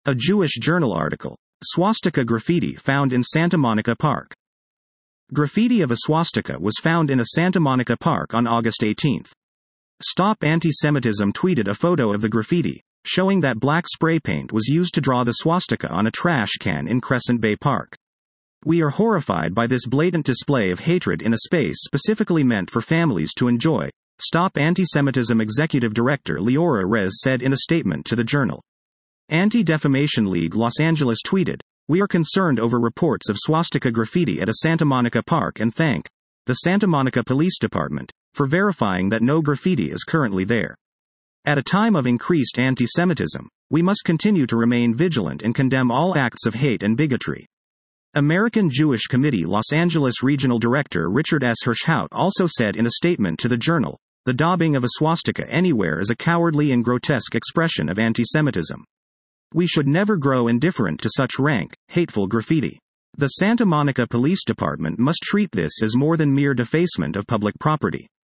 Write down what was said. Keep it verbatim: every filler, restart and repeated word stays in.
A Jewish Journal article. Swastika graffiti found in Santa Monica Park. Graffiti of a swastika was found in a Santa Monica park on August eighteenth. Stop Anti-Semitism tweeted a photo of the graffiti, showing that black spray paint was used to draw the swastika on a trash can in Crescent Bay Park. We are horrified by this blatant display of hatred in a space specifically meant for families to enjoy, Stop Anti-Semitism Executive Director Leora Rez said in a statement to the Journal. Anti-Defamation League Los Angeles tweeted, "We are concerned over reports of swastika graffiti at a Santa Monica park and thank the Santa Monica Police Department for verifying that no graffiti is currently there. At a time of increased anti-Semitism, we must continue to remain vigilant and condemn all acts of hate and bigotry." American Jewish Committee Los Angeles Regional Director Richard S. Hirschhout also said in a statement to the Journal, "The daubing of a swastika anywhere is a cowardly and grotesque expression of anti-Semitism. We should never grow indifferent to such rank, hateful graffiti. The Santa Monica Police Department must treat this as more than mere defacement of public property.